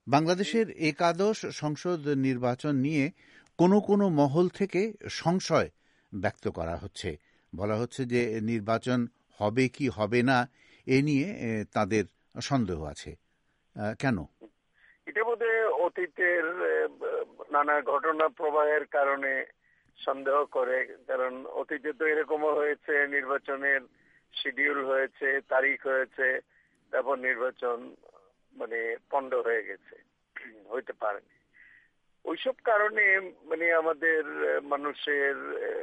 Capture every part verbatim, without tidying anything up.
বাংলাদেশের একাদশ সংসদ নির্বাচন নিয়ে কোনো কোনো মহল থেকে সংশয় ব্যক্ত করা হচ্ছে। বলা হচ্ছে যে নির্বাচন হবে কি হবে না এ নিয়ে তাদের সন্দেহ আছে। কেন? এটা বোধহয় অতীতের নানা ঘটনা প্রবাহের কারণে সন্দেহ করে। কারণ অতীতে তো এরকমও হয়েছে, নির্বাচনের শিডিউল হয়েছে, তারিখ হয়েছে, তারপর নির্বাচন মানে পণ্ড হয়ে গেছে, হইতে পারেনি। ওইসব কারণে মানে আমাদের মানুষের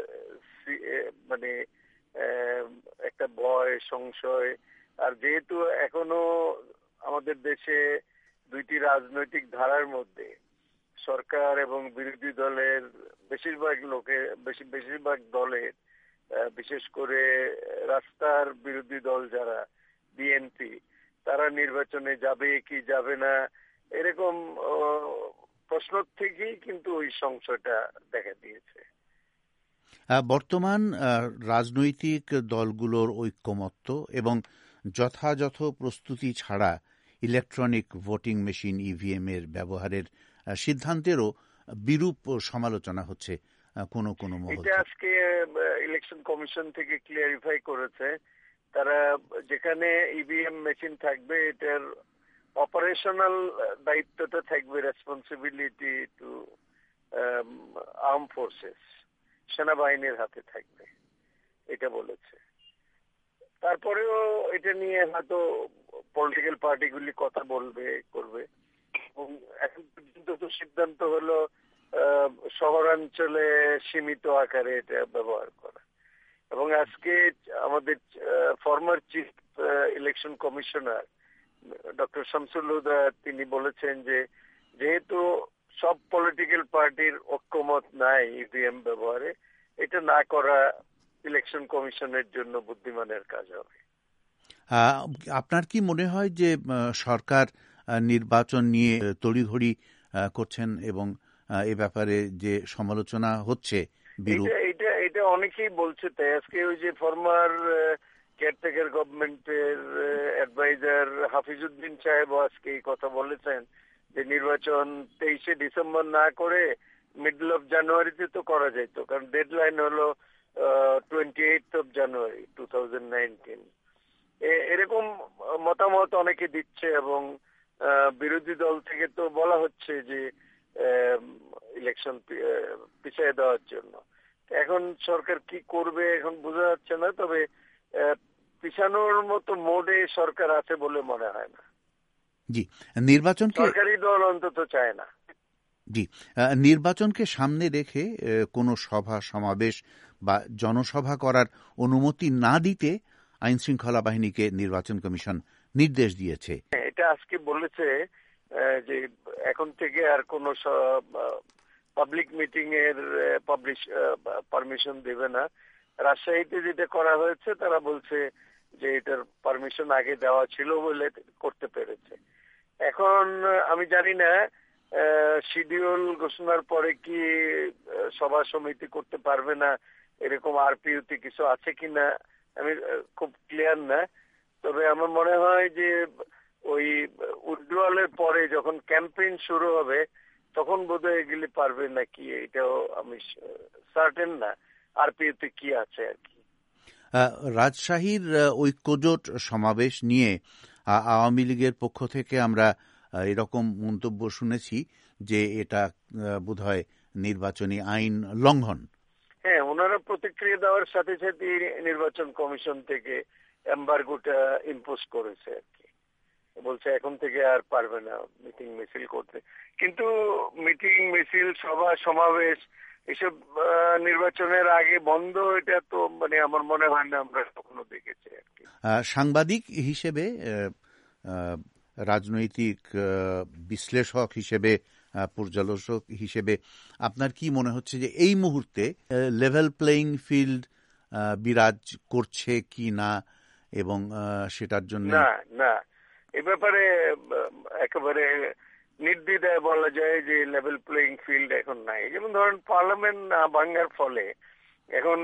মানে একটা ভয়, সংশয়। আর যেহেতু এখনো আমাদের দেশে দুইটি রাজনৈতিক ধারার মধ্যে সরকার এবং বিরোধী দলের বেশিরভাগ লোকে বেশি বেশিরভাগ দলের, বিশেষ করে রাস্তার বিরোধী দল যারা বিএনপি, তারা নির্বাচনে যাবে কি যাবে না এরকম প্রশ্ন থেকেই কিন্তু ওই সংশয়টা দেখা দিয়েছে। বর্তমান রাজনৈতিক দলগুলোর ঐক্যমত্য এবং যথাযথ প্রস্তুতি ছাড়া ইলেকট্রনিক ভোটিং মেশিন ইভিএম এর ব্যবহারের সিদ্ধান্তেরও বিরূপ সমালোচনা হচ্ছে কোনো কোনো মহল। এটা আজকে ইলেকশন কমিশন থেকে ক্লিয়ারিফাই করেছে, তারা যেখানে ইভিএম মেশিন থাকবে এটার অপারেশনাল দায়িত্বটা থাকবে, রেসপন্সিবিলিটি টু আর্ম ফোর্সেস, সেনাবাহিনীর হাতে থাকবে, এটা বলেছে। তারপরেও এটা নিয়ে হয়তো পলিটিক্যাল পার্টিগুলি কথা বলবে করবে। এখন পর্যন্ত তো সিদ্ধান্ত হলো শহরাঞ্চলে সীমিত আকারে এটা ব্যবহার করা। এবং আজকে আমাদের former chief election commissioner doctor Shamsul Huda তিনি বলেছেন যে যেহেতু সব পলিটিক্যাল পার্টির ঐক্যমত নাই ইভিএম ব্যবহারে, এটা না করা ইলেকশন কমিশনের জন্য বুদ্ধিমানের কাজ হবে। আপনার কি মনে হয় যে সরকার নির্বাচন নিয়ে তড়িঘড়ি করছেন এবং এ ব্যাপারে যে সমালোচনা হচ্ছে এটা এটা অনেকেই বলছে? তাই আজকে ওই যে ফর্মার কেয়ারটেকার গভর্নমেন্টের অ্যাডভাইজার হাফিজউদ্দিন সাহেব আজকে এই কথা বলেছেন যে নির্বাচন তেইশে ডিসেম্বর না করে মিডল অফ জানুয়ারিতে তো করা যেত, কারণ ডেডলাইন হলো twenty eight of January two thousand nineteen. এরকম মতামত অনেকে দিচ্ছে এবং বিরোধী দল থেকে তো বলা হচ্ছে যে ইলেকশন পিছিয়ে দেওয়ার জন্য। এখন সরকার কি করবে এখন বোঝা যাচ্ছে না, তবে পিছানোর মতো মোডে সরকার আছে বলে মনে হয় না। জি, নির্বাচনকে সরকারি দল অন্তত চায় না। জি, নির্বাচনকে সামনে রেখে কোনো সভা সমাবেশ বা জনসভা করার অনুমতি না দিতে আইন শৃঙ্খলা বাহিনীকে নির্বাচন কমিশন নির্দেশ দিয়েছে। এটা আজকে বলেছে যে এখন থেকে আর কোনো পাবলিক মিটিং এর পাবলিশ পারমিশন দেবে না। রাজশাহীতে যেটা করা হয়েছে তারা বলছে যে এটার পারমিশন আগে দেওয়া ছিল বলে করতে পেরেছে। এখন আমি জানি না শিডিউল ঘোষণার পরে কি সভা সমিতি করতে পারবে না, এরকম আরপিইউতে কিছু আছে কিনা আমি খুব ক্লিয়ার না। তবে আমার মনে হয় যে ওই উইথড্রয়ালের পরে যখন ক্যাম্পেইন শুরু হবে তখন বোধহয় এগুলি পারবে নাকি, এটাও আমি সার্টেন না আরপিইউতে কি আছে আর কি। রাজশাহীর ঐক্যজোট সমাবেশ নিয়ে আওয়ামী লীগের পক্ষ থেকে আমরা এরকম মন্তব্য শুনেছি যে এটা বোধহয় নির্বাচনী আইন লঙ্ঘন। হ্যাঁ, ওনারা প্রতিক্রিয়া দেওয়ার সাথে সাথে নির্বাচন কমিশন থেকে এমবার্গোটা ইম্পোজ করেছে আর কি, বলছে এখন থেকে আর পারবে না মিটিং মিছিল করতে। কিন্তু মিটিং মিছিল সভা সমাবেশ এসব নির্বাচনের আগে বন্ধ, এটা তো মানে আমার মনে হয় না আমরা কখনো দেখেছি আর কি। সাংবাদিক হিসেবে, রাজনৈতিক বিশ্লেষক হিসেবে, পর্যালোচক হিসেবে আপনার কি মনে হচ্ছে যে এই মুহূর্তে লেভেল প্লেইং ফিল্ড বিরাজ করছে কি না, এবং সেটার জন্য? না না, এ ব্যাপারে একেবারে নির্দ্বিধায় বলা যায় যে লেভেল প্লেইং ফিল্ড এখন নাই। যেমন ধরেন পার্লামেন্ট না ভাঙার ফলে এখন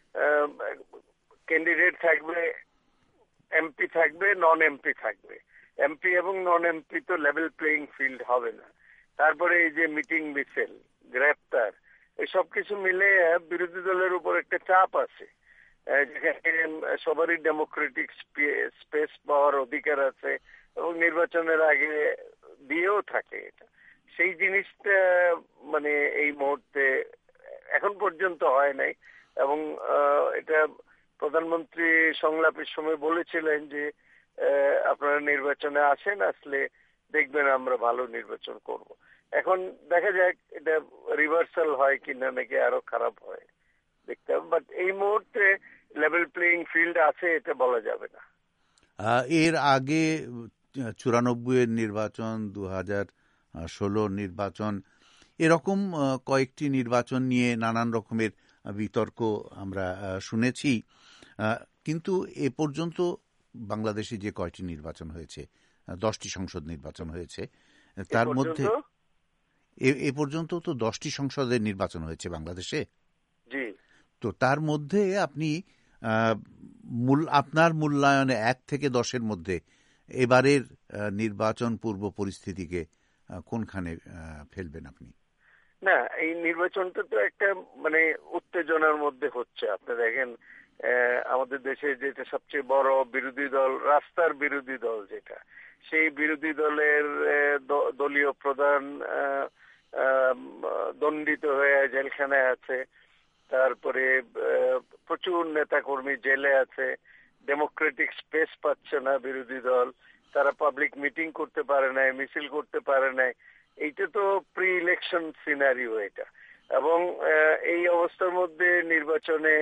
ক্যান্ডিডেট থাকবে, এমপি থাকবে, নন এমপি থাকবে। এমপি এবং নন এমপি তো লেভেল প্লেইং ফিল্ড হবে না। তারপরে এই যে মিটিং মিছিল, গ্রেপ্তার, এই সব কিছু মিলে বিরোধী দলের উপর একটা চাপ আছে, যেখানে সবারই ডেমোক্রেটিক স্পেস পাওয়ার অধিকার আছে এবং নির্বাচনের আগে দিয়েও থাকে। এটা সেই জিনিসটা মানে এই মুহূর্তে এখন পর্যন্ত হয় নাই। এবং এটা প্রধানমন্ত্রী সংলাপের সময় বলেছিলেন যে আপনারা নির্বাচনে আসেন, আসলে দেখবেন আমরা ভালো নির্বাচন করব। এখন দেখা যাক এটা রিভার্সাল হয় কিনা, নাকি আরো খারাপ হয় দেখতে হবে। বাট এই মুহূর্তে লেভেল প্লেইং ফিল্ড আছে এটা বলা যাবে না। এর আগে চুরানব্বই এর নির্বাচন, দু হাজার ষোলোর নির্বাচন, এরকম কয়েকটি নির্বাচন নিয়ে নানান রকমের বিতর্ক আমরা শুনেছি, কিন্তু এ পর্যন্ত বাংলাদেশে যে কয়টি নির্বাচন হয়েছে, দশটি সংসদ নির্বাচন হয়েছে, তার মধ্যে এ পর্যন্ত তো দশটি সংসদের নির্বাচন হয়েছে বাংলাদেশে। জি। তো তার মধ্যে আপনি আপনার মূল্যায়নে এক থেকে দশের মধ্যে এবারের নির্বাচন পূর্ব পরিস্থিতিকে কোনখানে ফেলবেন আপনি? না, এই নির্বাচনটা তো একটা মানে উত্তেজনার মধ্যে হচ্ছে। আপনি দেখেন আমাদের দেশে যেটা সবচেয়ে বড় বিরোধী দল, রাস্তার বিরোধী দল যেটা, সেই বিরোধী দলের দলীয় প্রধান দণ্ডিত হয়ে জেলখানায় আছে। তারপরে প্রচুর নেতাকর্মী জেলে আছে। ডেমোক্রেটিক স্পেস পাচ্ছে না বিরোধী দল, তারা পাবলিক মিটিং করতে পারে নাই, মিছিল করতে পারে নাই। এইটা তো প্রি ইলেকশন সিনারিও এটা। এবং এই অবস্থার মধ্যে নির্বাচনে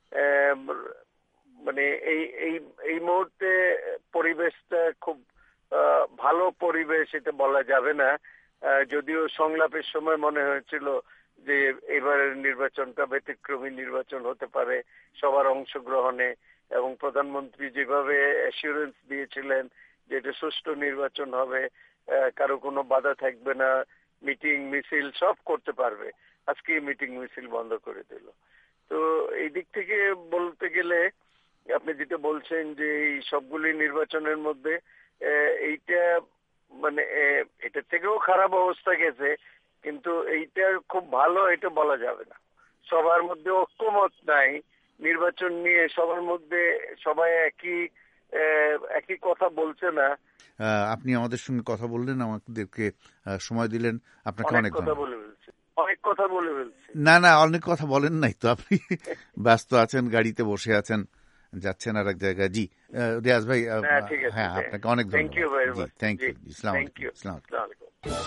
মানে এই এই এই মুহূর্তে পরিবেশটা খুব ভালো পরিবেশ এটা বলা যাবে না। যদিও সংলাপের সময় মনে হয়েছিল যে এবারের নির্বাচনটা ব্যতিক্রমী নির্বাচন হতে পারে সবার অংশগ্রহণে, এবং প্রধানমন্ত্রী যেভাবে অ্যাসিউরেন্স দিয়েছিলেন যে এটা সুষ্ঠু নির্বাচন হবে, কারো কোনো বাধা থাকবে না, মিটিং মিছিল সব করতে পারবে, আজকে মিটিং মিছিল বন্ধ করে দিল। তো এই দিক থেকে বলতে গেলে আপনি যেটা বলছেন যে এই সবগুলি নির্বাচনের মধ্যে এইটা মানে এটা থেকেও খারাপ অবস্থা গেছে, কিন্তু এইটা খুব ভালো এটা বলা যাবে না। সবার মধ্যে ঐক্যমত নাই নির্বাচন নিয়ে, সবার মধ্যে সবাই একই একই কথা বলছে না। আপনি আমাদের সঙ্গে কথা বললেন, আমাদেরকে সময় দিলেন, আপনাকে অনেক কথা বলে ফেলছি অনেক কথা বলে ফেলছি না না অনেক কথা বলেন নাই তো, আপনি ব্যস্ত আছেন, গাড়িতে বসে আছেন, যাচ্ছেন আর এক জায়গায়। জি রিয়াজ ভাই, হ্যাঁ আপনাকে অনেক ধন্যবাদ। Thank you very much. Thank you. আসসালামু আলাইকুম।